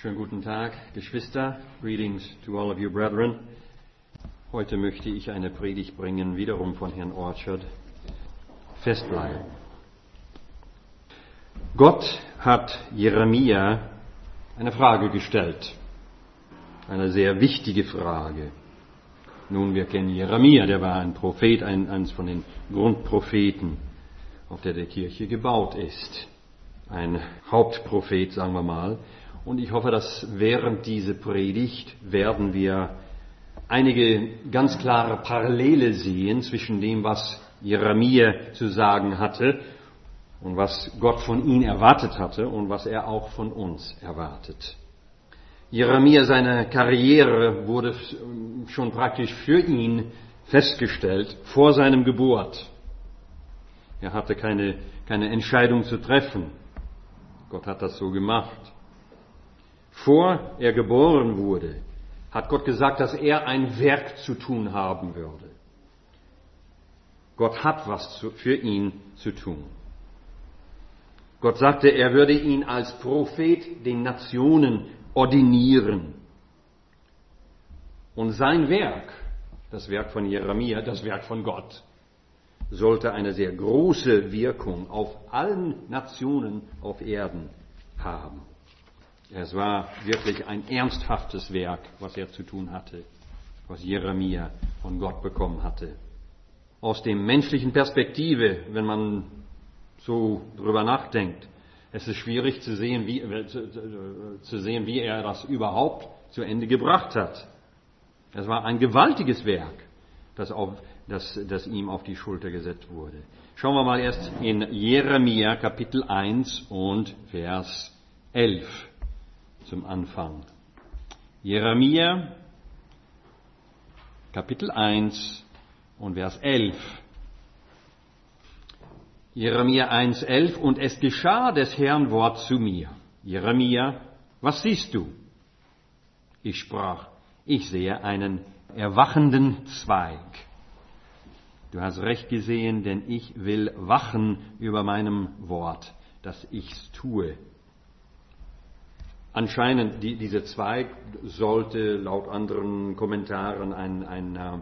Schönen guten Tag, Geschwister. Greetings to all of you brethren. Heute möchte ich eine Predigt bringen, wiederum von Herrn Orchard. Festbleiben. Gott hat Jeremia eine Frage gestellt. Eine sehr wichtige Frage. Nun, wir kennen Jeremia, der war ein Prophet, eines von den Grundpropheten, auf der Kirche gebaut ist. Ein Hauptprophet, sagen wir mal. Und ich hoffe, dass während dieser Predigt werden wir einige ganz klare Parallele sehen zwischen dem, was Jeremia zu sagen hatte und was Gott von ihm erwartet hatte und was er auch von uns erwartet. Jeremia, seine Karriere wurde schon praktisch für ihn festgestellt vor seinem Geburt. Er hatte keine Entscheidung zu treffen. Gott hat das so gemacht. Vor er geboren wurde, hat Gott gesagt, dass er ein Werk zu tun haben würde. Gott hat was für ihn zu tun. Gott sagte, er würde ihn als Prophet den Nationen ordinieren. Und sein Werk, das Werk von Jeremia, das Werk von Gott, sollte eine sehr große Wirkung auf allen Nationen auf Erden haben. Es war wirklich ein ernsthaftes Werk, was er zu tun hatte, was Jeremia von Gott bekommen hatte. Aus der menschlichen Perspektive, wenn man so drüber nachdenkt, es ist schwierig zu sehen, wie er das überhaupt zu Ende gebracht hat. Es war ein gewaltiges Werk, das ihm auf die Schulter gesetzt wurde. Schauen wir mal erst in Jeremia Kapitel 1 und Vers 11. Zum Anfang. Jeremia, Kapitel 1 und Vers 11. Jeremia 1,11. Und es geschah des Herrn Wort zu mir. Jeremia, was siehst du? Ich sprach, ich sehe einen erwachenden Zweig. Du hast recht gesehen, denn ich will wachen über meinem Wort, dass ich's tue. Anscheinend, dieser Zweig sollte laut anderen Kommentaren ein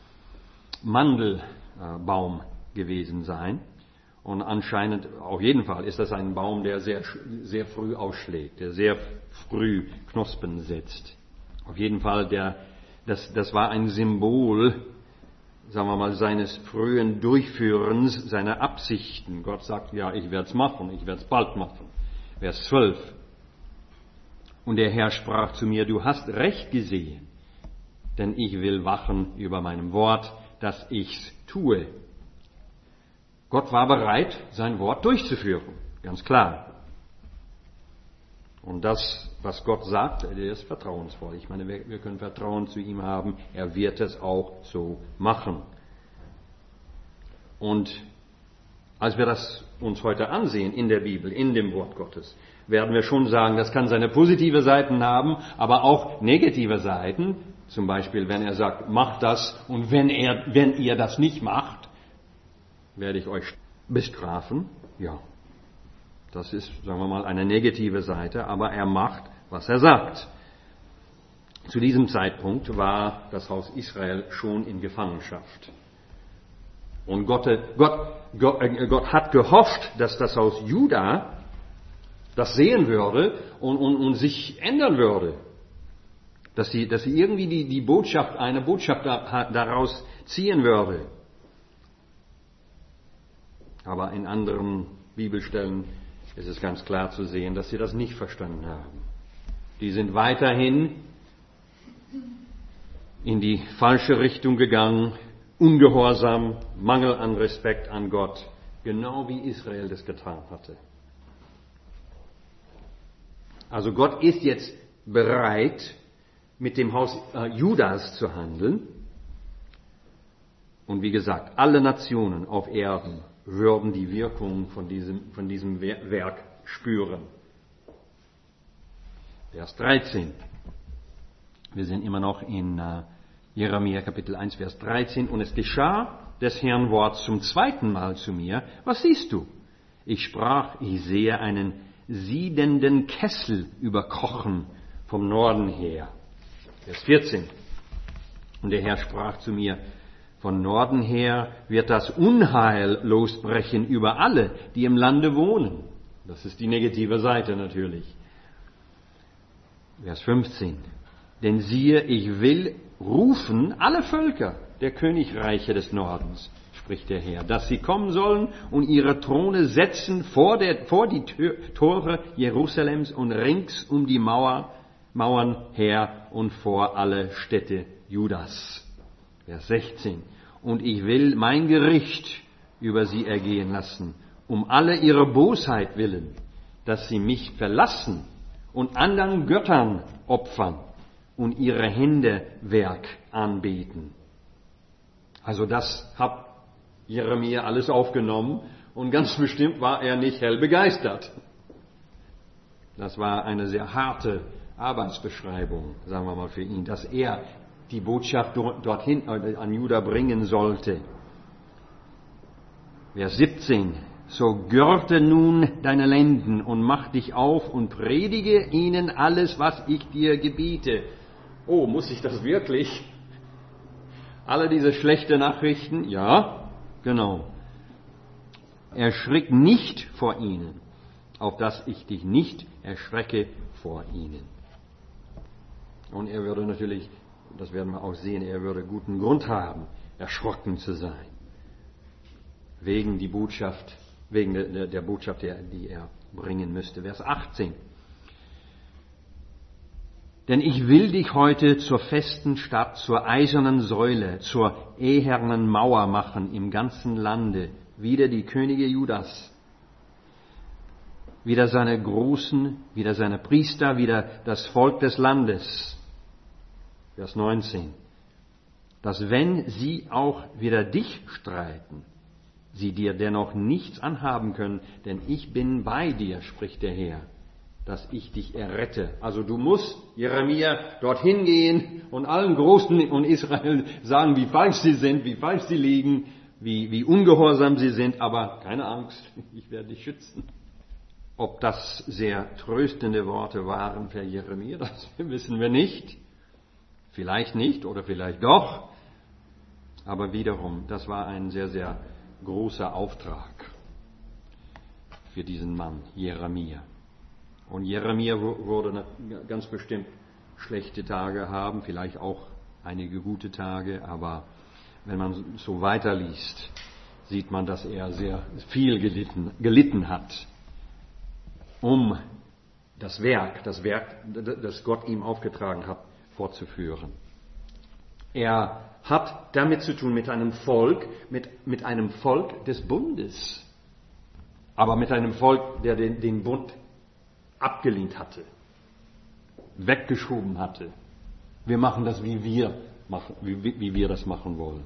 Mandelbaum gewesen sein. Und anscheinend, auf jeden Fall, ist das ein Baum, der sehr, sehr früh ausschlägt, der sehr früh Knospen setzt. Auf jeden Fall, das war ein Symbol, sagen wir mal, seines frühen Durchführens, seiner Absichten. Gott sagt, ja, ich werde es machen, ich werde es bald machen. Vers 12. Und der Herr sprach zu mir, du hast recht gesehen, denn ich will wachen über meinem Wort, dass ich's tue. Gott war bereit, sein Wort durchzuführen, ganz klar. Und das, was Gott sagt, der ist vertrauensvoll. Ich meine, wir können Vertrauen zu ihm haben, er wird es auch so machen. Und als wir das uns heute ansehen in der Bibel, in dem Wort Gottes, werden wir schon sagen, das kann seine positive Seiten haben, aber auch negative Seiten. Zum Beispiel, wenn er sagt, macht das, und wenn ihr das nicht macht, werde ich euch bestrafen. Ja, das ist, sagen wir mal, eine negative Seite, aber er macht, was er sagt. Zu diesem Zeitpunkt war das Haus Israel schon in Gefangenschaft. Und Gott hat gehofft, dass das Haus Juda das sehen würde und sich ändern würde. Dass sie irgendwie eine Botschaft daraus ziehen würde. Aber in anderen Bibelstellen ist es ganz klar zu sehen, dass sie das nicht verstanden haben. Die sind weiterhin in die falsche Richtung gegangen, ungehorsam, Mangel an Respekt an Gott, genau wie Israel das getan hatte. Also Gott ist jetzt bereit, mit dem Haus Judas zu handeln. Und wie gesagt, alle Nationen auf Erden würden die Wirkung von diesem Werk spüren. Vers 13. Wir sind immer noch in Jeremia Kapitel 1, Vers 13. Und es geschah des Herrn Wort zum zweiten Mal zu mir. Was siehst du? Ich sprach, ich sehe einen siedenden Kessel überkochen vom Norden her. Vers 14. Und der Herr sprach zu mir, von Norden her wird das Unheil losbrechen über alle, die im Lande wohnen. Das ist die negative Seite natürlich. Vers 15. Denn siehe, ich will rufen alle Völker der Königreiche des Nordens, spricht der Herr, dass sie kommen sollen und ihre Throne setzen vor die Tore Jerusalems und rings um die Mauern her und vor alle Städte Judas. Vers 16. Und ich will mein Gericht über sie ergehen lassen, um alle ihre Bosheit willen, dass sie mich verlassen und anderen Göttern opfern und ihre Händewerk anbeten. Also das hat Jeremia alles aufgenommen und ganz bestimmt war er nicht hell begeistert. Das war eine sehr harte Arbeitsbeschreibung, sagen wir mal für ihn, dass er die Botschaft dorthin an Juda bringen sollte. Vers 17. So gürte nun deine Lenden und mach dich auf und predige ihnen alles, was ich dir gebiete. Oh, muss ich das wirklich? Alle diese schlechten Nachrichten? Ja, genau. Erschrick nicht vor ihnen, auf dass ich dich nicht erschrecke vor ihnen. Und er würde natürlich, das werden wir auch sehen, er würde guten Grund haben, erschrocken zu sein. Wegen der Botschaft, die er bringen müsste. Vers 18. Denn ich will dich heute zur festen Stadt, zur eisernen Säule, zur ehernen Mauer machen im ganzen Lande, wieder die Könige Judas, wieder seine Großen, wieder seine Priester, wieder das Volk des Landes. Vers 19. Dass wenn sie auch wider dich streiten, sie dir dennoch nichts anhaben können, denn ich bin bei dir, spricht der Herr, dass ich dich errette. Also du musst, Jeremia, dorthin gehen und allen Großen in Israel sagen, wie falsch sie sind, wie falsch sie liegen, wie ungehorsam sie sind, aber keine Angst, ich werde dich schützen. Ob das sehr tröstende Worte waren für Jeremia, das wissen wir nicht. Vielleicht nicht oder vielleicht doch. Aber wiederum, das war ein sehr, sehr großer Auftrag für diesen Mann, Jeremia. Und Jeremia wurde ganz bestimmt schlechte Tage haben, vielleicht auch einige gute Tage, aber wenn man so weiterliest, sieht man, dass er sehr viel gelitten hat, um das Werk, das Gott ihm aufgetragen hat, fortzuführen. Er hat damit zu tun mit einem Volk, mit einem Volk des Bundes, aber mit einem Volk, der den Bund abgelehnt hatte, weggeschoben hatte. Wir machen das, wie wir das machen wollen.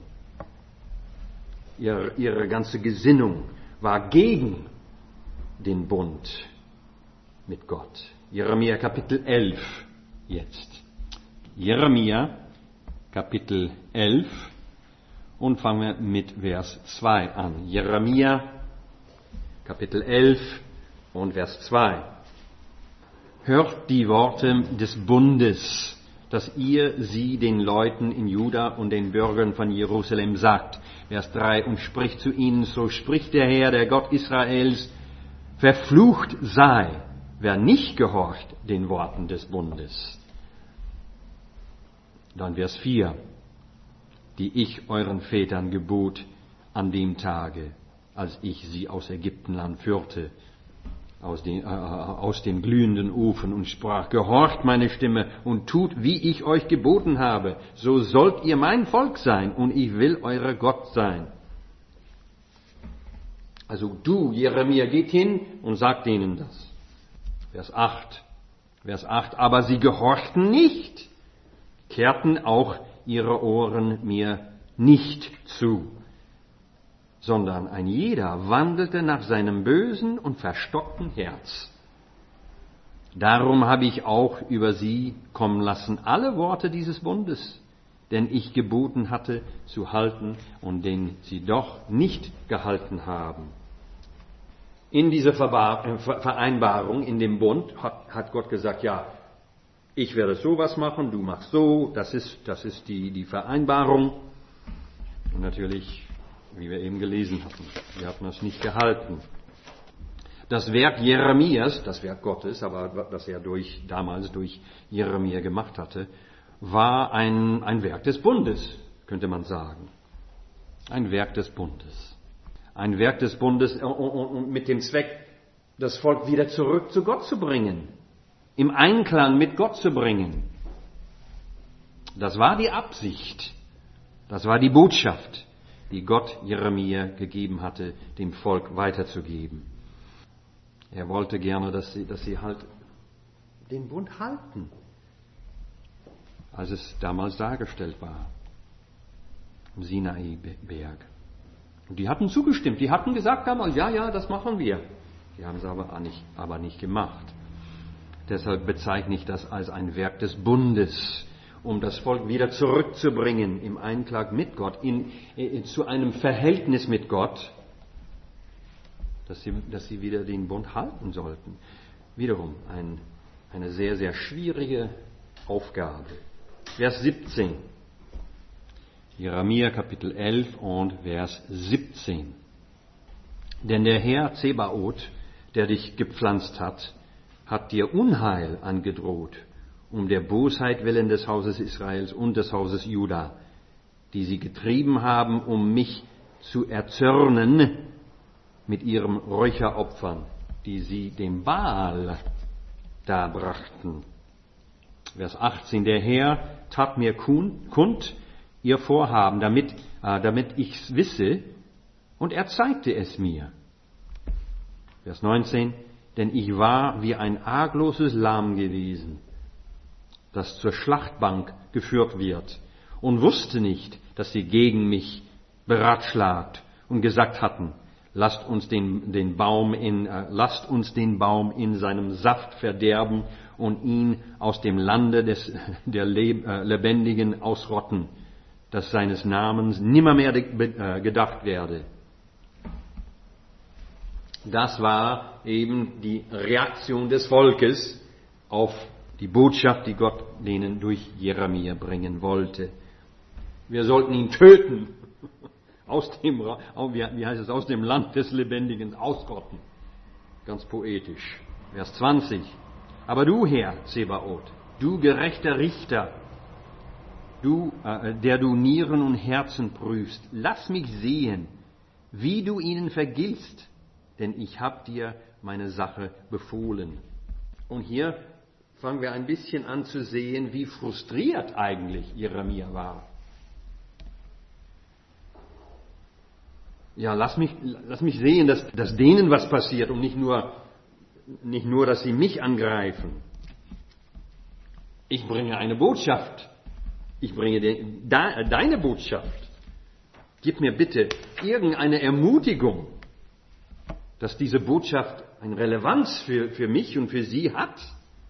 Ihre ganze Gesinnung war gegen den Bund mit Gott. Jeremia Kapitel 11 jetzt. Jeremia Kapitel 11 und fangen wir mit Vers 2 an. Jeremia Kapitel 11 und Vers 2. Hört die Worte des Bundes, dass ihr sie den Leuten in Juda und den Bürgern von Jerusalem sagt. Vers 3. Und spricht zu ihnen, so spricht der Herr, der Gott Israels, verflucht sei, wer nicht gehorcht den Worten des Bundes. Dann Vers 4. Die ich euren Vätern gebot an dem Tage, als ich sie aus Ägyptenland führte, aus dem glühenden Ofen und sprach, gehorcht meine Stimme und tut, wie ich euch geboten habe, so sollt ihr mein Volk sein und ich will euer Gott sein. Also du, Jeremia, geht hin und sagt ihnen das. Vers 8, aber sie gehorchten nicht, kehrten auch ihre Ohren mir nicht zu, sondern ein jeder wandelte nach seinem bösen und verstockten Herz. Darum habe ich auch über sie kommen lassen alle Worte dieses Bundes, den ich geboten hatte zu halten und den sie doch nicht gehalten haben. In dieser Vereinbarung, in dem Bund, hat Gott gesagt, ja, Ich werde sowas machen, du machst so, das ist die Vereinbarung. Und natürlich, wie wir eben gelesen hatten, wir hatten das nicht gehalten. Das Werk Jeremias, das Werk Gottes, aber das er damals durch Jeremia gemacht hatte, war ein Werk des Bundes, könnte man sagen. Ein Werk des Bundes. Ein Werk des Bundes und mit dem Zweck, das Volk wieder zurück zu Gott zu bringen. Im Einklang mit Gott zu bringen. Das war die Absicht. Das war die Botschaft, die Gott Jeremia gegeben hatte, dem Volk weiterzugeben. Er wollte gerne, dass sie halt den Bund halten, als es damals dargestellt war, im Sinai-Berg. Und die hatten zugestimmt, die hatten gesagt damals, ja, das machen wir. Die haben es aber nicht gemacht. Deshalb bezeichne ich das als ein Werk des Bundes, um das Volk wieder zurückzubringen im Einklang mit Gott, zu einem Verhältnis mit Gott, dass sie wieder den Bund halten sollten. Wiederum eine sehr, sehr schwierige Aufgabe. Vers 17. Jeremia Kapitel 11 und Vers 17. Denn der Herr Zebaoth, der dich gepflanzt hat dir Unheil angedroht, um der Bosheit willen des Hauses Israels und des Hauses Juda, die sie getrieben haben, um mich zu erzürnen mit ihren Räucheropfern, die sie dem Baal darbrachten. Vers 18, der Herr tat mir kund ihr Vorhaben, damit ich's wisse, und er zeigte es mir. Vers 19, denn ich war wie ein argloses Lamm gewesen, das zur Schlachtbank geführt wird, und wusste nicht, dass sie gegen mich beratschlagt und gesagt hatten, lasst uns den Baum in seinem Saft verderben und ihn aus dem Lande der Lebendigen ausrotten, dass seines Namens nimmermehr gedacht werde. Das war eben die Reaktion des Volkes auf die Botschaft, die Gott denen durch Jeremia bringen wollte. Wir sollten ihn töten. Aus dem Land des Lebendigen ausrotten. Ganz poetisch. Vers 20. Aber du, Herr Zebaoth, du gerechter Richter, du, der du Nieren und Herzen prüfst, lass mich sehen, wie du ihnen vergiltst, denn ich habe dir meine Sache befohlen. Und hier fangen wir ein bisschen an zu sehen, wie frustriert eigentlich Jeremia war. Ja, lass mich sehen, dass denen was passiert und nicht nur, dass sie mich angreifen. Ich bringe eine Botschaft. Ich bringe deine Botschaft. Gib mir bitte irgendeine Ermutigung, dass diese Botschaft eine Relevanz für mich und für sie hat.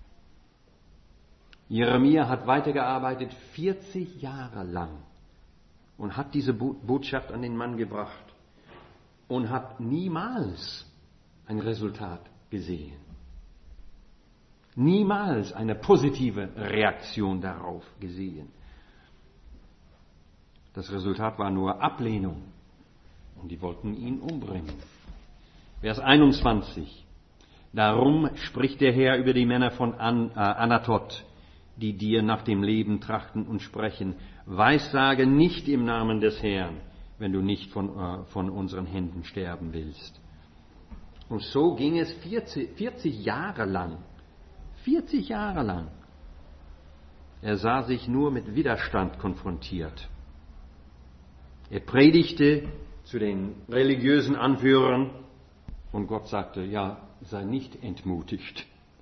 Jeremia hat weitergearbeitet 40 Jahre lang und hat diese Botschaft an den Mann gebracht. Und hat niemals ein Resultat gesehen. Niemals eine positive Reaktion darauf gesehen. Das Resultat war nur Ablehnung. Und die wollten ihn umbringen. Vers 21. Darum spricht der Herr über die Männer von Anatot, die dir nach dem Leben trachten und sprechen. Weissage nicht im Namen des Herrn, wenn du nicht von unseren Händen sterben willst. Und so ging es 40 Jahre lang. 40 Jahre lang. Er sah sich nur mit Widerstand konfrontiert. Er predigte zu den religiösen Anführern und Gott sagte, ja, sei nicht entmutigt.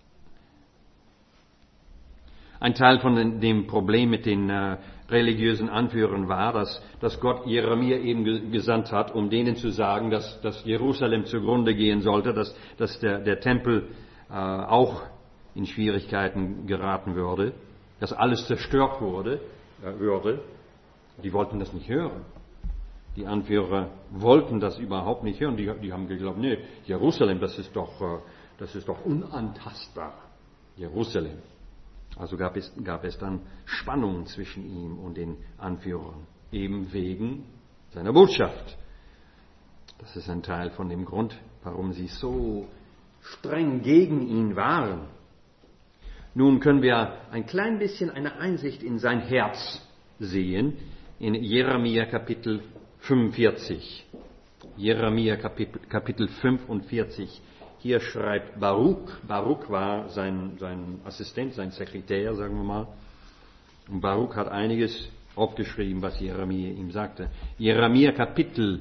Ein Teil von dem Problem mit den religiösen Anführern war, dass Gott Jeremia eben gesandt hat, um denen zu sagen, dass Jerusalem zugrunde gehen sollte, dass der Tempel auch in Schwierigkeiten geraten würde, dass alles zerstört würde. Die wollten das nicht hören. Die Anführer wollten das überhaupt nicht hören. Die haben geglaubt, nee, Jerusalem, das ist doch unantastbar. Jerusalem. Also gab es dann Spannung zwischen ihm und den Anführern, eben wegen seiner Botschaft. Das ist ein Teil von dem Grund, warum sie so streng gegen ihn waren. Nun können wir ein klein bisschen eine Einsicht in sein Herz sehen in Jeremia Kapitel 45. Jeremia Kapitel 45. Hier schreibt Baruch. Baruch war sein Assistent, sein Sekretär, sagen wir mal. Und Baruch hat einiges aufgeschrieben, was Jeremia ihm sagte. Jeremia Kapitel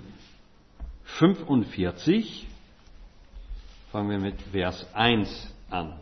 45. Fangen wir mit Vers 1 an.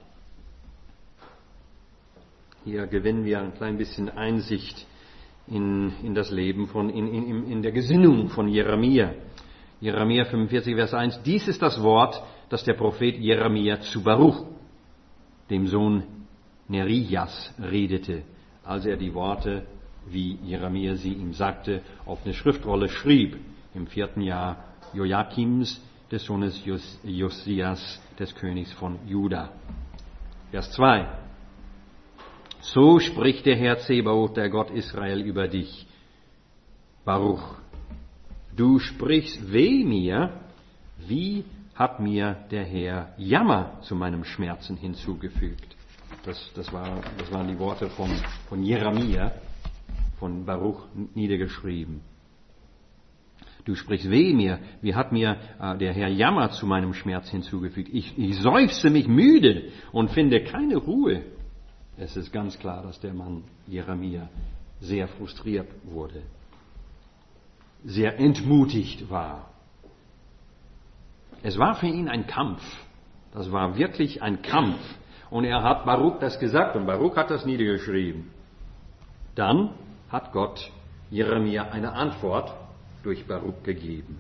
Hier gewinnen wir ein klein bisschen Einsicht in das Leben in der Gesinnung von Jeremia. Jeremia 45, Vers 1. Dies ist das Wort, das der Prophet Jeremia zu Baruch, dem Sohn Nerias, redete, als er die Worte, wie Jeremia sie ihm sagte, auf eine Schriftrolle schrieb, im 4. Jahr Joachims, des Sohnes Josias, des Königs von Juda. Vers 2. So spricht der Herr Zebaoth, der Gott Israel, über dich, Baruch. Du sprichst, weh mir, wie hat mir der Herr Jammer zu meinem Schmerzen hinzugefügt. Das waren die Worte von Jeremia, von Baruch niedergeschrieben. Du sprichst, weh mir, wie hat mir der Herr Jammer zu meinem Schmerz hinzugefügt. Ich seufze mich müde und finde keine Ruhe. Es ist ganz klar, dass der Mann Jeremia sehr frustriert wurde, sehr entmutigt war. Es war für ihn ein Kampf. Das war wirklich ein Kampf. Und er hat Baruch das gesagt und Baruch hat das niedergeschrieben. Dann hat Gott Jeremia eine Antwort durch Baruch gegeben.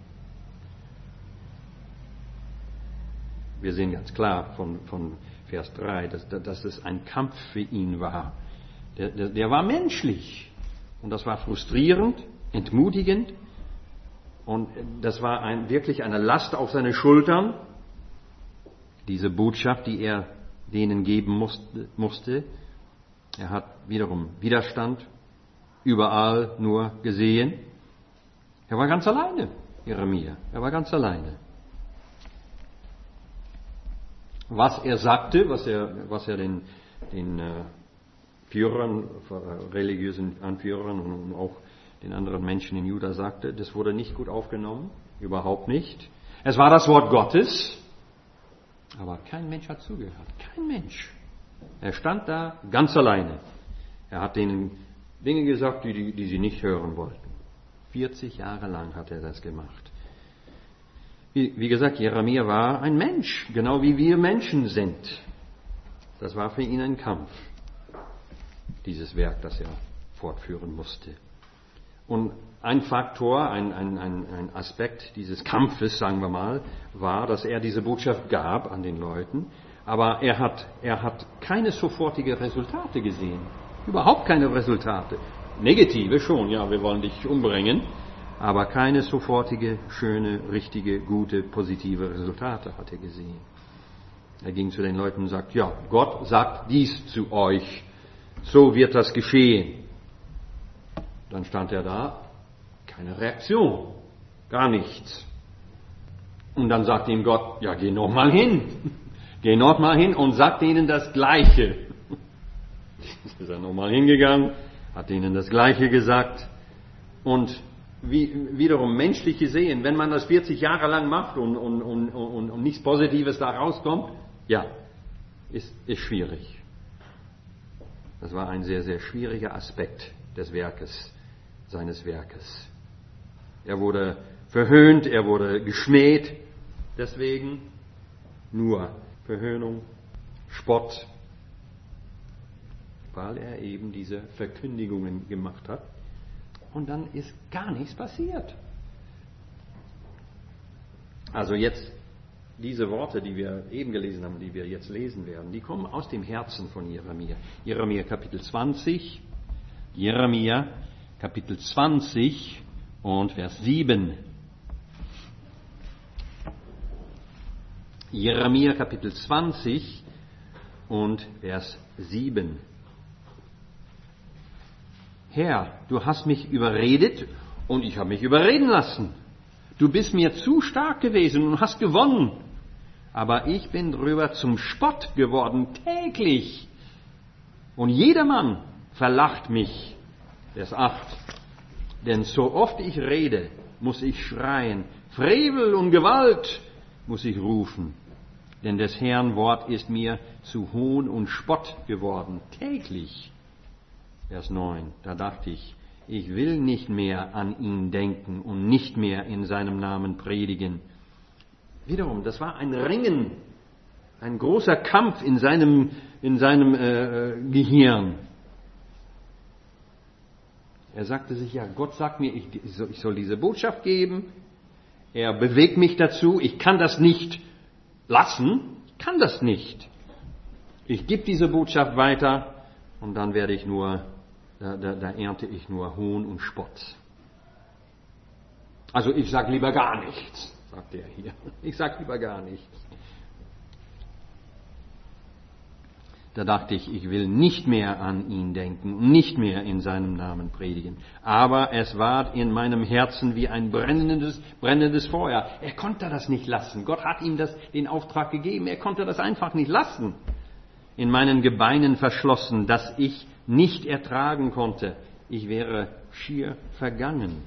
Wir sehen ganz klar von Vers 3, dass es ein Kampf für ihn war. Der war menschlich. Und das war frustrierend, entmutigend. Und das war wirklich eine Last auf seine Schultern. Diese Botschaft, die er denen geben musste. Er hat wiederum Widerstand überall nur gesehen. Er war ganz alleine, Jeremia. Er war ganz alleine. Was er sagte, was er den Führern, religiösen Anführern und auch den anderen Menschen in Juda sagte, das wurde nicht gut aufgenommen, überhaupt nicht. Es war das Wort Gottes, aber kein Mensch hat zugehört, kein Mensch. Er stand da ganz alleine. Er hat denen Dinge gesagt, die sie nicht hören wollten. 40 Jahre lang hat er das gemacht. Wie gesagt, Jeremia war ein Mensch, genau wie wir Menschen sind. Das war für ihn ein Kampf, dieses Werk, das er fortführen musste. Und ein Faktor, ein Aspekt dieses Kampfes, sagen wir mal, war, dass er diese Botschaft gab an den Leuten, aber er hat keine sofortige Resultate gesehen. Überhaupt keine Resultate. Negative schon, ja, wir wollen dich umbringen, aber keine sofortige, schöne, richtige, gute, positive Resultate hat er gesehen. Er ging zu den Leuten und sagt, ja, Gott sagt dies zu euch, so wird das geschehen. Dann stand er da, keine Reaktion, gar nichts. Und dann sagt ihm Gott, ja, geh noch mal hin und sag denen das Gleiche. Ist er noch mal hingegangen, hat ihnen das Gleiche gesagt. Und wiederum menschlich gesehen, wenn man das 40 Jahre lang macht und nichts Positives da rauskommt, ja, ist schwierig. Das war ein sehr, sehr schwieriger Aspekt seines Werkes. Er wurde verhöhnt, er wurde geschmäht, deswegen nur Verhöhnung, Spott, weil er eben diese Verkündigungen gemacht hat. Und dann ist gar nichts passiert. Also jetzt, diese Worte, die wir eben gelesen haben, die wir jetzt lesen werden, die kommen aus dem Herzen von Jeremia. Jeremia Kapitel 20, Jeremia Kapitel 20 und Vers 7. Jeremia Kapitel 20 und Vers 7. Herr, du hast mich überredet und ich habe mich überreden lassen. Du bist mir zu stark gewesen und hast gewonnen. Aber ich bin drüber zum Spott geworden, täglich. Und jedermann verlacht mich. Vers 8. Denn so oft ich rede, muss ich schreien. Frevel und Gewalt muss ich rufen. Denn des Herrn Wort ist mir zu Hohn und Spott geworden, täglich. Vers 9. Da dachte ich, ich will nicht mehr an ihn denken und nicht mehr in seinem Namen predigen. Wiederum, das war ein Ringen, ein großer Kampf in seinem Gehirn. Er sagte sich, ja, Gott sagt mir, ich soll diese Botschaft geben. Er bewegt mich dazu. Ich kann das nicht lassen. Ich kann das nicht. Ich gebe diese Botschaft weiter und dann werde ich nur, da ernte ich nur Hohn und Spott. Also ich sage lieber gar nichts, sagt er hier. Ich sage lieber gar nichts. Da dachte ich, ich will nicht mehr an ihn denken und nicht mehr in seinem Namen predigen. Aber es ward in meinem Herzen wie ein brennendes Feuer. Er konnte das nicht lassen. Gott hat ihm den Auftrag gegeben. Er konnte das einfach nicht lassen. In meinen Gebeinen verschlossen, dass ich nicht ertragen konnte. Ich wäre schier vergangen.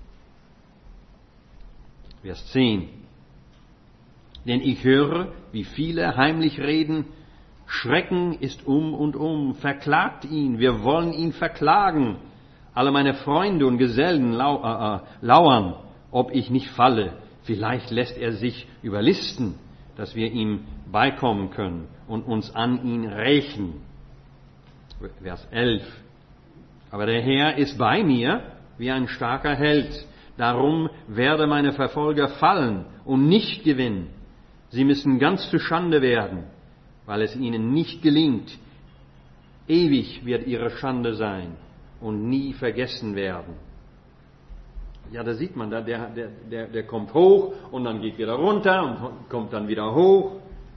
Vers 10. Denn ich höre, wie viele heimlich reden, Schrecken ist und verklagt ihn, wir wollen ihn verklagen. Alle meine Freunde und Gesellen lauern, ob ich nicht falle. Vielleicht lässt er sich überlisten, dass wir ihm beikommen können und uns an ihn rächen. Vers 11. Aber der Herr ist bei mir wie ein starker Held. Darum werde meine Verfolger fallen und nicht gewinnen. Sie müssen ganz zu Schande werden, weil es ihnen nicht gelingt. Ewig wird ihre Schande sein und nie vergessen werden. Ja, da sieht man, der kommt hoch und dann geht wieder runter und kommt dann wieder hoch.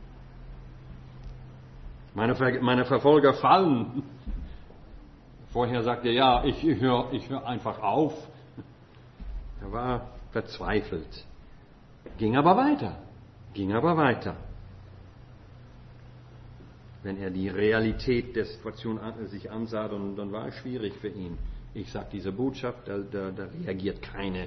Meine Verfolger fallen. Vorher sagt er, ja, ich hör einfach auf. Er war verzweifelt. Ging aber weiter. Wenn er die Realität der Situation sich ansah, dann war es schwierig für ihn. Ich sage diese Botschaft, da reagiert keine.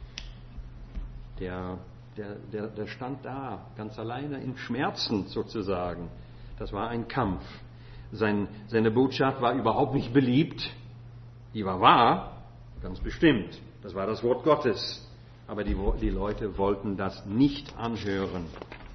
Der stand da, ganz alleine in Schmerzen sozusagen. Das war ein Kampf. Seine Botschaft war überhaupt nicht beliebt. Die war wahr, ganz bestimmt. Das war das Wort Gottes. Aber die Leute wollten das nicht anhören.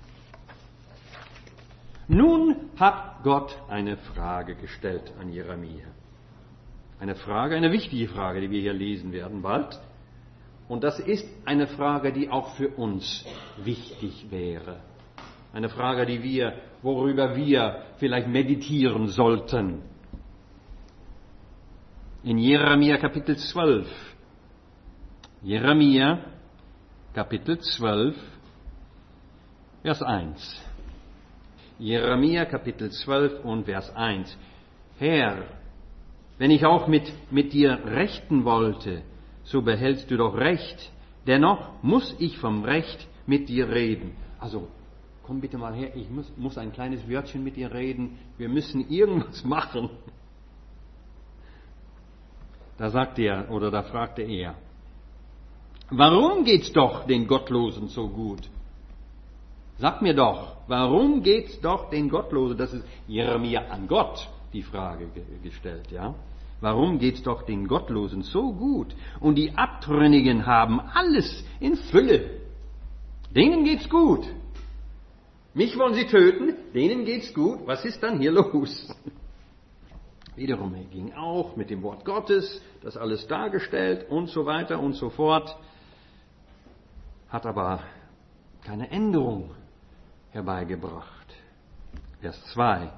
Nun hat Gott eine Frage gestellt an Jeremia. Eine wichtige Frage, die wir hier lesen werden bald. Und das ist eine Frage, die auch für uns wichtig wäre. Eine Frage, worüber wir vielleicht meditieren sollten. In Jeremia Kapitel 12. Jeremia Kapitel 12, Vers 1. Jeremia Kapitel 12 und Vers 1. Herr, wenn ich auch mit dir rechten wollte, so behältst du doch Recht. Dennoch muss ich vom Recht mit dir reden. Also, komm bitte mal her, ich muss ein kleines Wörtchen mit dir reden. Wir müssen irgendwas machen. Da fragte er, warum geht's doch den Gottlosen so gut? Sag mir doch, warum geht's doch den Gottlosen? Das ist Jeremia an Gott die Frage gestellt, ja? Warum geht's doch den Gottlosen so gut? Und die Abtrünnigen haben alles in Fülle. Denen geht's gut. Mich wollen sie töten, denen geht's gut. Was ist dann hier los? Wiederum, er ging auch mit dem Wort Gottes, das alles dargestellt und so weiter und so fort. Hat aber keine Änderung herbeigebracht. Vers 2.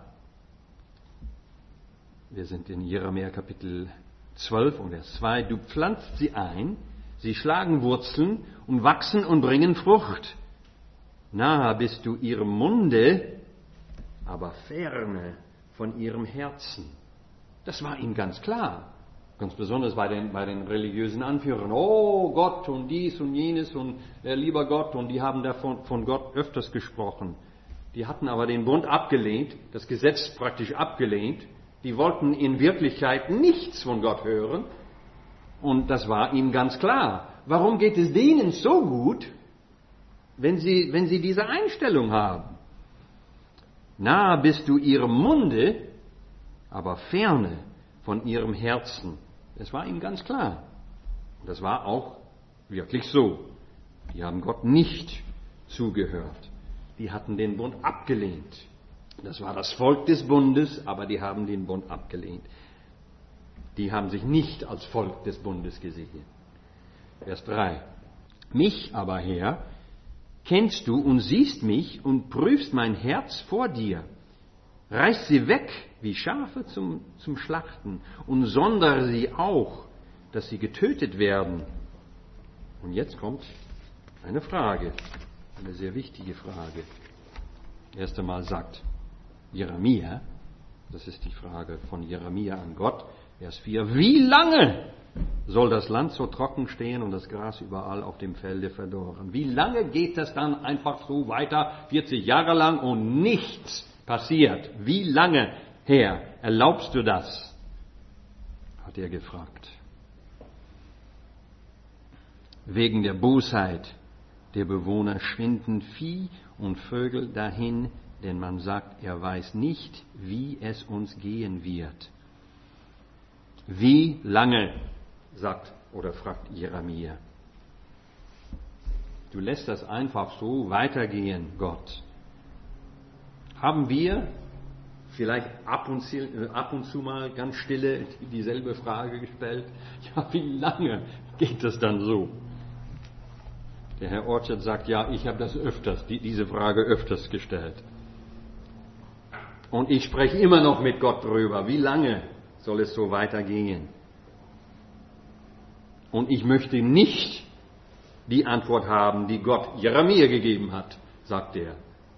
Wir sind in Jeremia Kapitel 12 und Vers 2. Du pflanzt sie ein, sie schlagen Wurzeln und wachsen und bringen Frucht. Nahe bist du ihrem Munde, aber ferne von ihrem Herzen. Das war ihm ganz klar. Ganz besonders bei den religiösen Anführern. Oh Gott und dies und jenes und lieber Gott. Und die haben davon von Gott öfters gesprochen. Die hatten aber den Bund abgelehnt, das Gesetz praktisch abgelehnt. Die wollten in Wirklichkeit nichts von Gott hören. Und das war ihnen ganz klar. Warum geht es denen so gut, wenn sie diese Einstellung haben? Nahe bist du ihrem Munde, aber ferne von ihrem Herzen. Das war ihnen ganz klar. Und das war auch wirklich so. Die haben Gott nicht zugehört. Die hatten den Bund abgelehnt. Das war das Volk des Bundes, aber die haben den Bund abgelehnt. Die haben sich nicht als Volk des Bundes gesehen. Vers 3. Mich aber, Herr, kennst du und siehst mich und prüfst mein Herz vor dir. Reiß sie weg wie Schafe zum Schlachten und sondere sie auch, dass sie getötet werden. Und jetzt kommt eine Frage, eine sehr wichtige Frage. Erst einmal sagt Jeremia, das ist die Frage von Jeremia an Gott, Vers 4, wie lange soll das Land so trocken stehen und das Gras überall auf dem Felde verdorren? Wie lange geht das dann einfach so weiter, 40 Jahre lang und nichts passiert? Wie lange, Herr, erlaubst du das? Hat er gefragt. Wegen der Bosheit der Bewohner schwinden Vieh und Vögel dahin, denn man sagt, er weiß nicht, wie es uns gehen wird. Wie lange, sagt oder fragt Jeremia. Du lässt das einfach so weitergehen, Gott. Haben wir vielleicht ab und zu mal ganz stille dieselbe Frage gestellt? Ja, wie lange geht das dann so? Der Herr Orchard sagt, ja, ich habe das diese Frage öfters gestellt. Und ich spreche immer noch mit Gott drüber. Wie lange soll es so weitergehen? Und ich möchte nicht die Antwort haben, die Gott Jeremia gegeben hat, sagt er.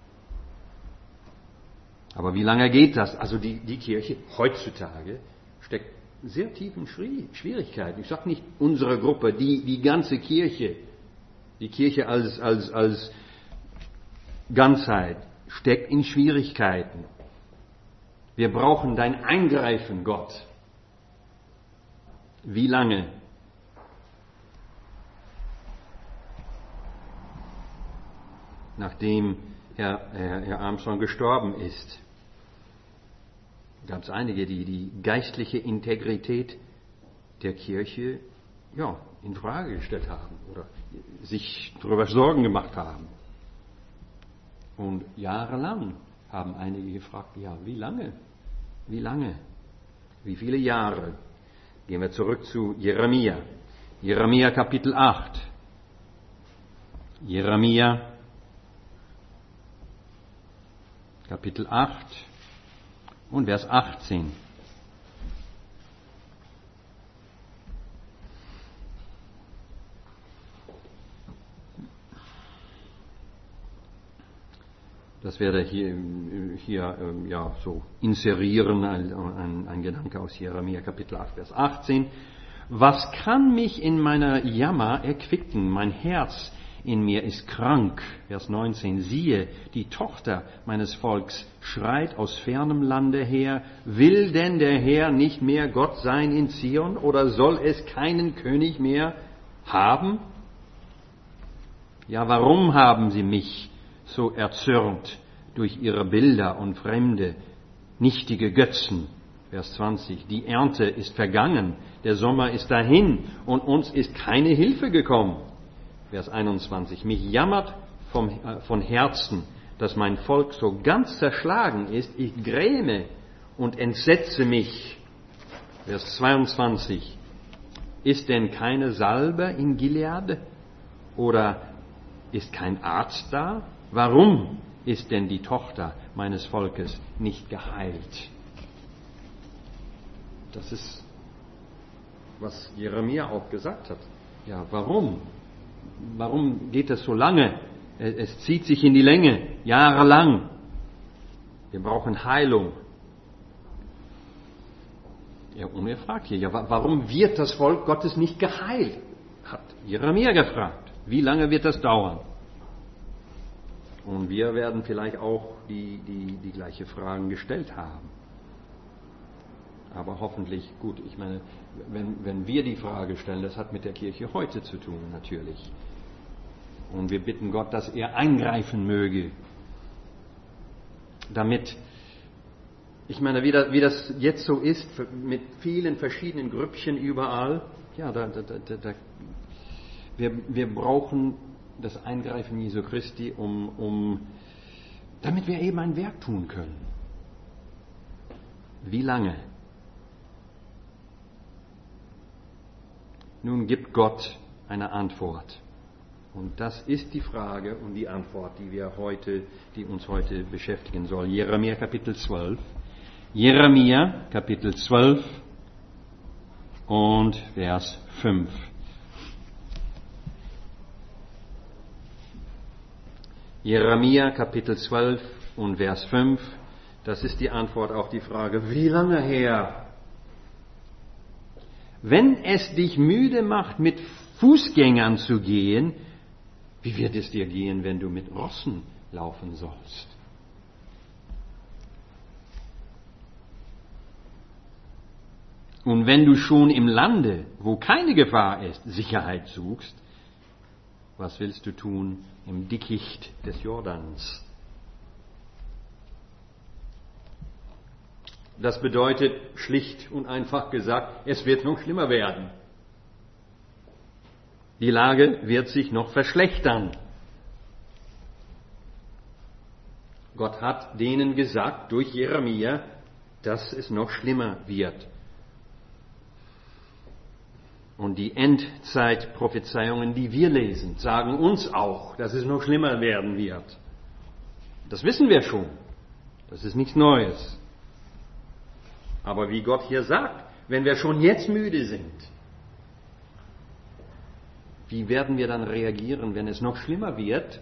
Aber wie lange geht das? Also die Kirche heutzutage steckt sehr tief in Schwierigkeiten. Ich sage nicht unsere Gruppe, die ganze Kirche. Die Kirche als Ganzheit steckt in Schwierigkeiten. Wir brauchen dein Eingreifen, Gott. Wie lange? Nachdem Herr Armstrong gestorben ist, gab es einige, die die geistliche Integrität der Kirche in Frage gestellt haben oder sich darüber Sorgen gemacht haben. Und jahrelang haben einige gefragt, ja, wie lange? Wie lange? Wie viele Jahre? Gehen wir zurück zu Jeremia. Jeremia Kapitel 8. Jeremia Kapitel 8 und Vers 18. Das werde ich hier so inserieren, ein Gedanke aus Jeremia Kapitel 8, Vers 18. Was kann mich in meiner Jammer erquicken? Mein Herz in mir ist krank. Vers 19. Siehe, die Tochter meines Volks schreit aus fernem Lande her. Will denn der Herr nicht mehr Gott sein in Zion? Oder soll es keinen König mehr haben? Ja, warum haben sie mich so erzürnt durch ihre Bilder und fremde, nichtige Götzen? Vers 20. Die Ernte ist vergangen, der Sommer ist dahin und uns ist keine Hilfe gekommen. Vers 21. Mich jammert von Herzen, dass mein Volk so ganz zerschlagen ist. Ich gräme und entsetze mich. Vers 22. Ist denn keine Salbe in Gilead? Oder ist kein Arzt da? Warum ist denn die Tochter meines Volkes nicht geheilt? Das ist, was Jeremia auch gesagt hat. Ja, warum? Warum geht das so lange? Es zieht sich in die Länge, jahrelang. Wir brauchen Heilung. Ja, und er fragt hier, ja, warum wird das Volk Gottes nicht geheilt? Hat Jeremia gefragt. Wie lange wird das dauern? Und wir werden vielleicht auch die gleiche Fragen gestellt haben. Aber hoffentlich, gut, ich meine, wenn wir die Frage stellen, das hat mit der Kirche heute zu tun, natürlich. Und wir bitten Gott, dass er eingreifen möge, damit, ich meine, wie das jetzt so ist, mit vielen verschiedenen Grüppchen überall, ja, wir brauchen das Eingreifen Jesu Christi, damit wir eben ein Werk tun können. Wie lange? Nun gibt Gott eine Antwort. Und das ist die Frage und die Antwort, die uns heute beschäftigen soll. Jeremia Kapitel 12. Jeremia Kapitel 12 und Vers 5. Jeremia Kapitel 12 und Vers 5. Das ist die Antwort auf die Frage, wie lange her? Wenn es dich müde macht, mit Fußgängern zu gehen, wie wird es dir gehen, wenn du mit Rossen laufen sollst? Und wenn du schon im Lande, wo keine Gefahr ist, Sicherheit suchst, was willst du tun im Dickicht des Jordans? Das bedeutet schlicht und einfach gesagt, es wird noch schlimmer werden. Die Lage wird sich noch verschlechtern. Gott hat denen gesagt durch Jeremia, dass es noch schlimmer wird. Und die Endzeitprophezeiungen, die wir lesen, sagen uns auch, dass es noch schlimmer werden wird. Das wissen wir schon. Das ist nichts Neues. Aber wie Gott hier sagt, wenn wir schon jetzt müde sind, wie werden wir dann reagieren, wenn es noch schlimmer wird?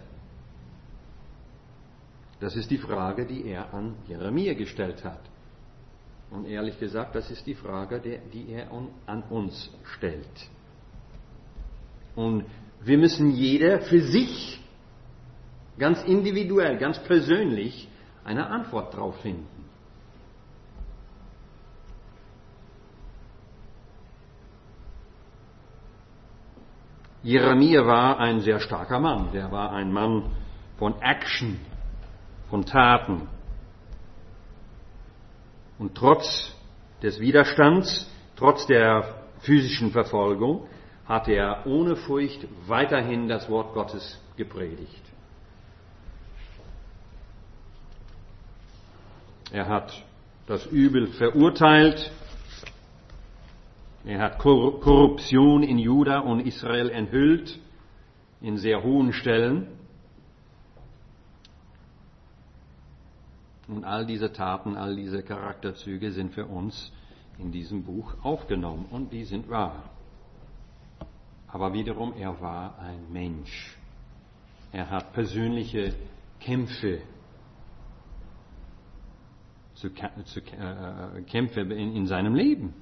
Das ist die Frage, die er an Jeremia gestellt hat. Und ehrlich gesagt, das ist die Frage, die er an uns stellt. Und wir müssen jeder für sich, ganz individuell, ganz persönlich, eine Antwort darauf finden. Jeremia war ein sehr starker Mann. Der war ein Mann von Action, von Taten. Und trotz des Widerstands, trotz der physischen Verfolgung, hat er ohne Furcht weiterhin das Wort Gottes gepredigt. Er hat das Übel verurteilt. Er hat Korruption in Juda und Israel enthüllt, in sehr hohen Stellen. Und all diese Taten, all diese Charakterzüge sind für uns in diesem Buch aufgenommen und die sind wahr. Aber wiederum, er war ein Mensch. Er hat persönliche Kämpfe in seinem Leben.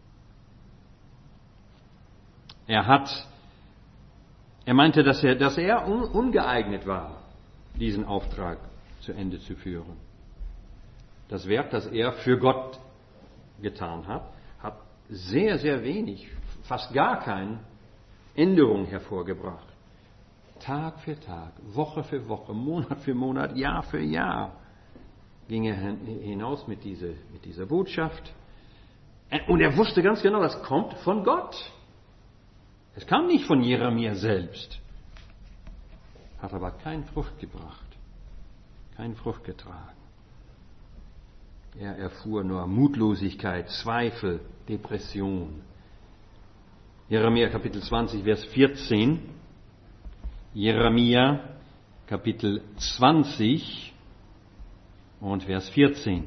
Er meinte, dass er ungeeignet war, diesen Auftrag zu Ende zu führen. Das Werk, das er für Gott getan hat, hat sehr, sehr wenig, fast gar keine Änderung hervorgebracht. Tag für Tag, Woche für Woche, Monat für Monat, Jahr für Jahr ging er hinaus mit dieser Botschaft. Und er wusste ganz genau, das kommt von Gott. Es kam nicht von Jeremia selbst, hat aber keine Frucht gebracht, keine Frucht getragen. Er erfuhr nur Mutlosigkeit, Zweifel, Depression. Jeremia Kapitel 20, Vers 14. Jeremia Kapitel 20 und Vers 14.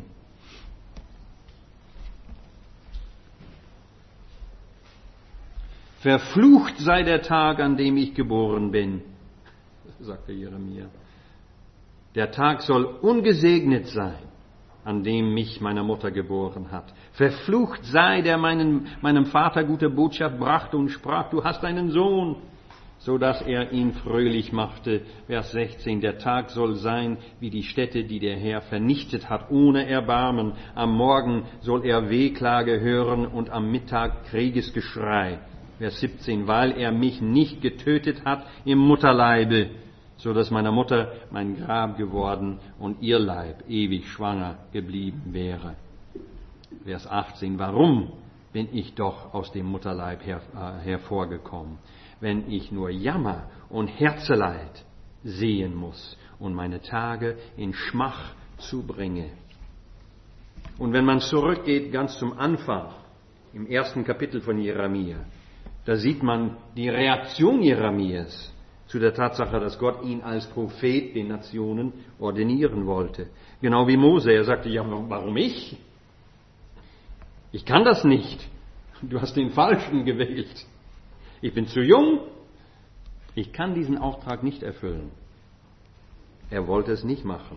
Verflucht sei der Tag, an dem ich geboren bin, sagte Jeremia. Der Tag soll ungesegnet sein. an dem mich meine Mutter geboren hat. Verflucht sei, der meinem Vater gute Botschaft brachte und sprach, du hast einen Sohn, so dass er ihn fröhlich machte. Vers 16, der Tag soll sein wie die Städte, die der Herr vernichtet hat, ohne Erbarmen. Am Morgen soll er Wehklage hören und am Mittag Kriegesgeschrei. Vers 17, weil er mich nicht getötet hat im Mutterleibe, so dass meiner Mutter mein Grab geworden und ihr Leib ewig schwanger geblieben wäre. Vers 18, warum bin ich doch aus dem Mutterleib hervorgekommen, wenn ich nur Jammer und Herzeleid sehen muss und meine Tage in Schmach zubringe. Und wenn man zurückgeht ganz zum Anfang, im ersten Kapitel von Jeremia, da sieht man die Reaktion Jeremias zu der Tatsache, dass Gott ihn als Prophet den Nationen ordinieren wollte. Genau wie Mose, er sagte, ja, warum ich? Ich kann das nicht. Du hast den Falschen gewählt. Ich bin zu jung. Ich kann diesen Auftrag nicht erfüllen. Er wollte es nicht machen.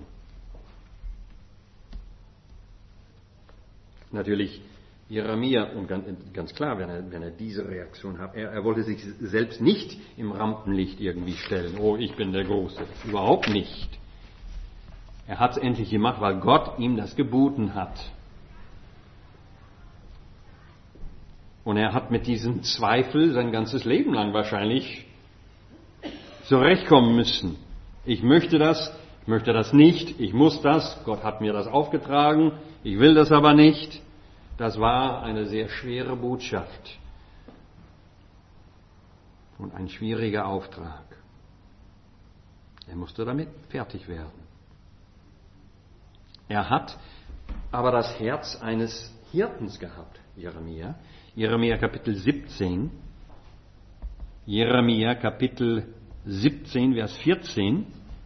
Natürlich Jeremia, und ganz klar, wenn er diese Reaktion hat, er wollte sich selbst nicht im Rampenlicht irgendwie stellen. Oh, ich bin der Große. Überhaupt nicht. Er hat es endlich gemacht, weil Gott ihm das geboten hat. Und er hat mit diesem Zweifel sein ganzes Leben lang wahrscheinlich zurechtkommen müssen. Ich möchte das nicht, ich muss das, Gott hat mir das aufgetragen, ich will das aber nicht. Das war eine sehr schwere Botschaft und ein schwieriger Auftrag. Er musste damit fertig werden. Er hat aber das Herz eines Hirtens gehabt, Jeremia. Jeremia Kapitel 17. Jeremia Kapitel 17, Vers 14.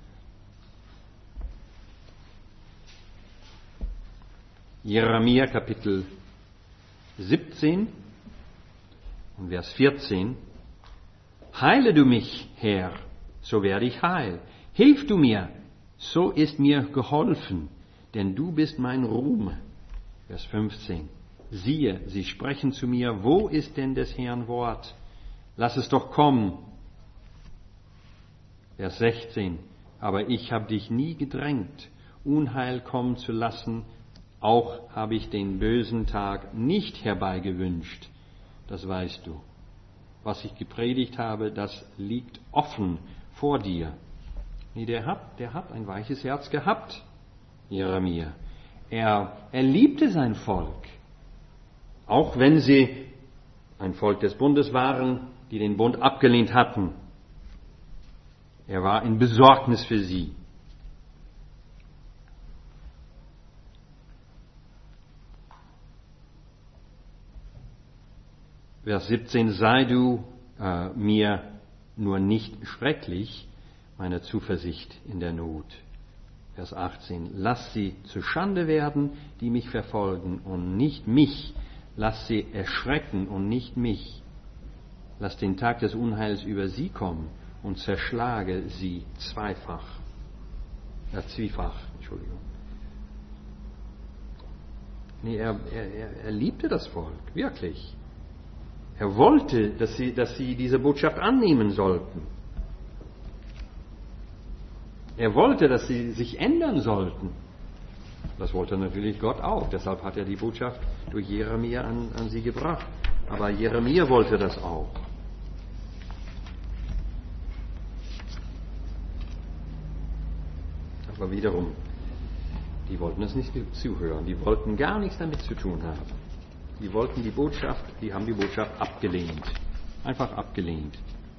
Jeremia Kapitel 17 und Vers 14. Heile du mich, Herr, so werde ich heil. Hilf du mir, so ist mir geholfen, denn du bist mein Ruhm. Vers 15. Siehe, sie sprechen zu mir, wo ist denn des Herrn Wort? Lass es doch kommen. Vers 16. Aber ich habe dich nie gedrängt, Unheil kommen zu lassen, auch habe ich den bösen Tag nicht herbeigewünscht. Das weißt du. Was ich gepredigt habe, das liegt offen vor dir. Nee, der hat ein weiches Herz gehabt, Jeremia. Er liebte sein Volk. Auch wenn sie ein Volk des Bundes waren, die den Bund abgelehnt hatten. Er war in Besorgnis für sie. Vers 17, sei du mir nur nicht schrecklich, meine Zuversicht in der Not. Vers 18, lass sie zu Schande werden, die mich verfolgen, und nicht mich. Lass sie erschrecken und nicht mich. Lass den Tag des Unheils über sie kommen und zerschlage sie zwiefach. Nee, er liebte das Volk, wirklich. Er wollte, dass sie diese Botschaft annehmen sollten. Er wollte, dass sie sich ändern sollten. Das wollte natürlich Gott auch. Deshalb hat er die Botschaft durch Jeremia an sie gebracht. Aber Jeremia wollte das auch. Aber wiederum, die wollten es nicht zuhören. Die wollten gar nichts damit zu tun haben. Die haben die Botschaft abgelehnt. Einfach abgelehnt.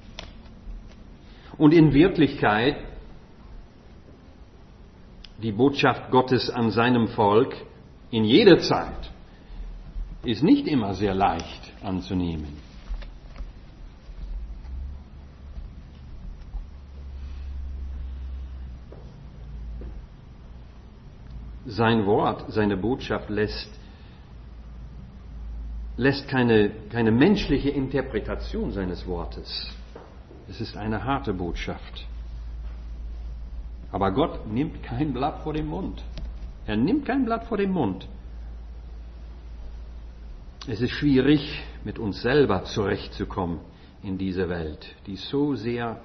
Und in Wirklichkeit, die Botschaft Gottes an seinem Volk in jeder Zeit ist nicht immer sehr leicht anzunehmen. Sein Wort, seine Botschaft lässt keine menschliche Interpretation seines Wortes. Es ist eine harte Botschaft. Aber Gott nimmt kein Blatt vor den Mund. Er nimmt kein Blatt vor den Mund. Es ist schwierig, mit uns selber zurechtzukommen in dieser Welt, die so sehr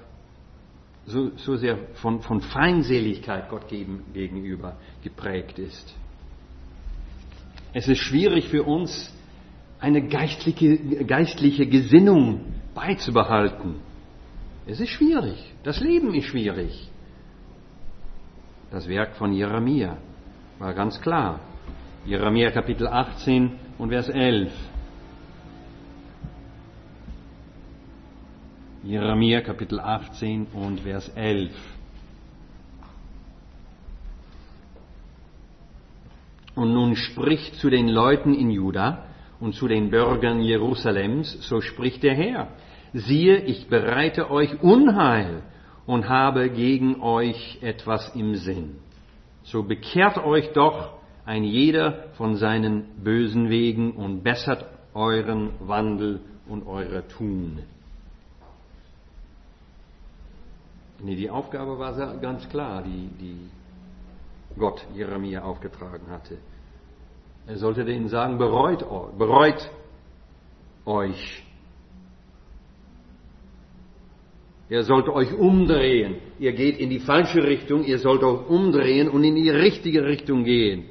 von Feindseligkeit Gott gegenüber geprägt ist. Es ist schwierig für uns, eine geistliche Gesinnung beizubehalten. Es ist schwierig. Das Leben ist schwierig. Das Werk von Jeremia war ganz klar. Jeremia Kapitel 18 und Vers 11. Jeremia Kapitel 18 und Vers 11. Und nun spricht zu den Leuten in Juda und zu den Bürgern Jerusalems, so spricht der Herr: Siehe, ich bereite euch Unheil und habe gegen euch etwas im Sinn. So bekehrt euch doch ein jeder von seinen bösen Wegen und bessert euren Wandel und euer Tun. Die Aufgabe war ganz klar, die Gott Jeremia aufgetragen hatte. Er sollte denen sagen, bereut euch. Ihr sollt euch umdrehen. Ihr geht in die falsche Richtung, ihr sollt euch umdrehen und in die richtige Richtung gehen.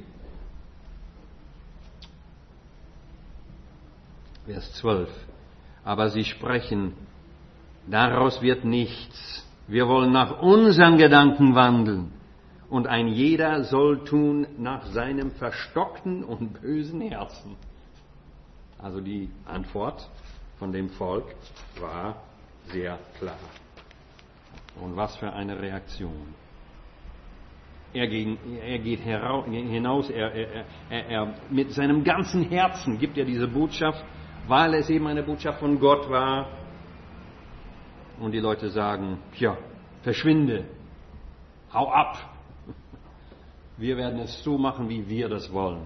Vers 12. Aber sie sprechen, daraus wird nichts. Wir wollen nach unseren Gedanken wandeln. Und ein jeder soll tun nach seinem verstockten und bösen Herzen. Also die Antwort von dem Volk war sehr klar. Und was für eine Reaktion. Er geht hinaus, er mit seinem ganzen Herzen gibt er diese Botschaft, weil es eben eine Botschaft von Gott war. Und die Leute sagen, tja, verschwinde, hau ab. Wir werden es so machen, wie wir das wollen.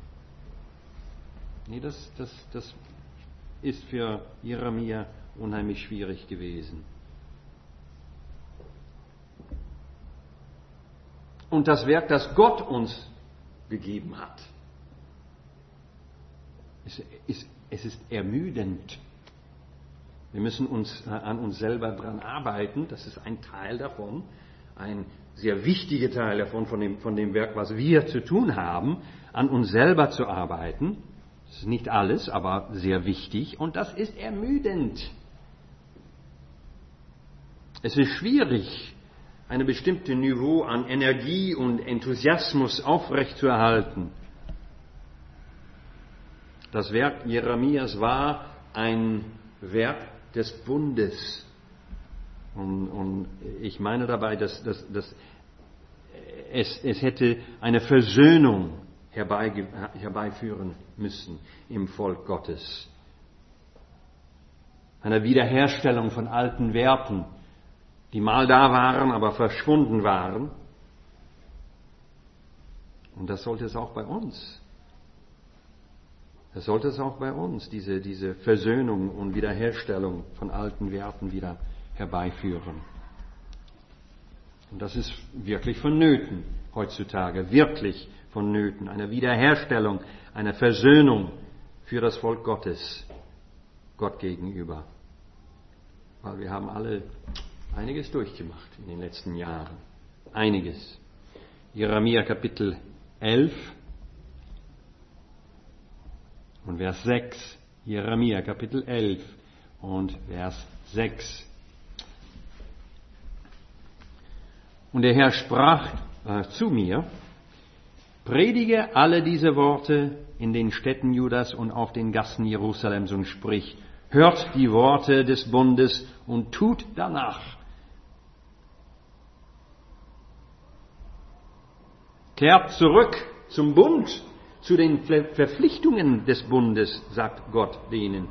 Nee, das ist für Jeremia unheimlich schwierig gewesen. Und das Werk, das Gott uns gegeben hat, es ist ermüdend. Wir müssen an uns selber dran arbeiten, das ist ein Teil davon, ein sehr wichtiger Teil davon, von dem Werk, was wir zu tun haben, an uns selber zu arbeiten. Das ist nicht alles, aber sehr wichtig, und das ist ermüdend. Es ist schwierig, ein bestimmtes Niveau an Energie und Enthusiasmus aufrechtzuerhalten. Das Werk Jeremias war ein Werk des Bundes. Und ich meine dabei, dass es hätte eine Versöhnung herbeiführen müssen im Volk Gottes. Eine Wiederherstellung von alten Werten, die mal da waren, aber verschwunden waren. Und das sollte es auch bei uns. Das sollte es auch bei uns, diese Versöhnung und Wiederherstellung von alten Werten wieder herbeiführen. Und das ist wirklich vonnöten heutzutage, wirklich vonnöten. Eine Wiederherstellung, eine Versöhnung für das Volk Gottes, Gott gegenüber. Weil wir haben alle einiges durchgemacht in den letzten Jahren. Einiges. Jeremia Kapitel 11 und Vers 6. Jeremia Kapitel 11 und Vers 6. Und der Herr sprach zu mir, predige alle diese Worte in den Städten Judas und auf den Gassen Jerusalems und sprich, hört die Worte des Bundes und tut danach. Kehrt zurück zum Bund, zu den Verpflichtungen des Bundes, sagt Gott denen.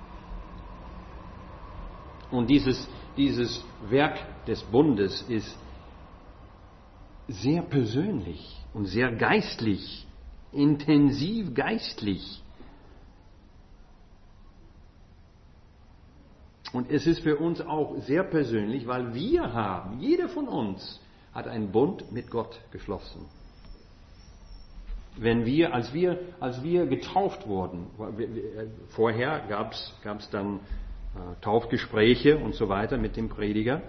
Und dieses Werk des Bundes ist sehr persönlich und sehr geistlich, intensiv geistlich. Und es ist für uns auch sehr persönlich, weil jeder von uns hat einen Bund mit Gott geschlossen. als wir getauft wurden, vorher gab es dann Taufgespräche und so weiter mit dem Prediger.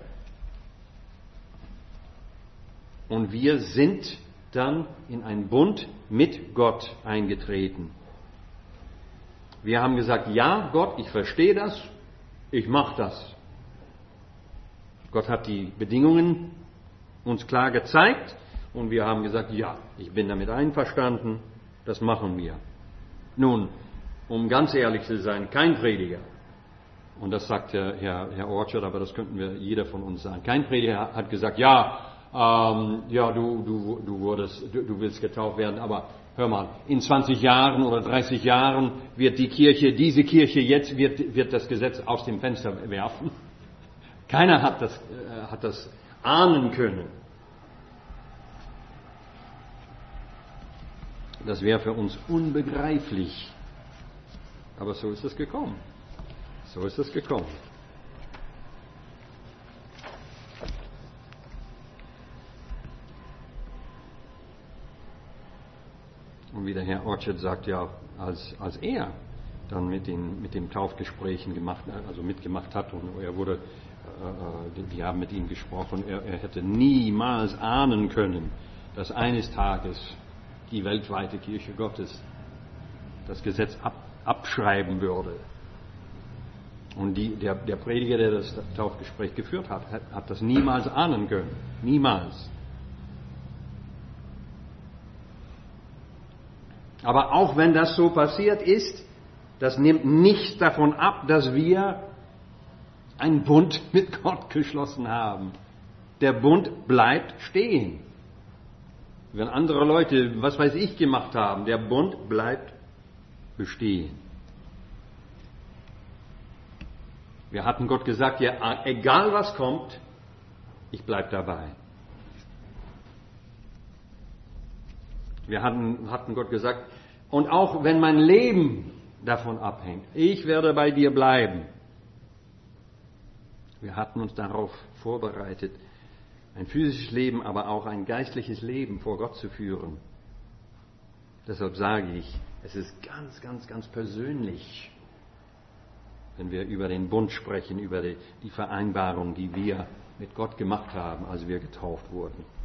Und wir sind dann in einen Bund mit Gott eingetreten. Wir haben gesagt, ja Gott, ich verstehe das, ich mache das. Gott hat die Bedingungen uns klar gezeigt und wir haben gesagt, ja, ich bin damit einverstanden, das machen wir. Nun, um ganz ehrlich zu sein, kein Prediger, und das sagt Herr Orchard, aber das könnten wir jeder von uns sagen, kein Prediger hat gesagt, du willst getauft werden, aber hör mal, in 20 Jahren oder 30 Jahren wird diese Kirche jetzt wird das Gesetz aus dem Fenster werfen. Keiner hat das ahnen können. Das wäre für uns unbegreiflich. Aber so ist es gekommen. So ist es gekommen. Und wie der Herr Orchard sagt, ja, als er dann mit dem Taufgesprächen mitgemacht hat und die haben mit ihm gesprochen, er hätte niemals ahnen können, dass eines Tages die weltweite Kirche Gottes das Gesetz abschreiben würde. Und der Prediger, der das Taufgespräch geführt hat, hat das niemals ahnen können. Niemals. Aber auch wenn das so passiert ist, das nimmt nichts davon ab, dass wir einen Bund mit Gott geschlossen haben. Der Bund bleibt stehen. Wenn andere Leute, was weiß ich, gemacht haben, der Bund bleibt bestehen. Wir hatten Gott gesagt, ja, egal was kommt, ich bleib dabei. Wir hatten Gott gesagt, und auch wenn mein Leben davon abhängt, ich werde bei dir bleiben. Wir hatten uns darauf vorbereitet, ein physisches Leben, aber auch ein geistliches Leben vor Gott zu führen. Deshalb sage ich, es ist ganz, ganz, ganz persönlich, wenn wir über den Bund sprechen, über die Vereinbarung, die wir mit Gott gemacht haben, als wir getauft wurden.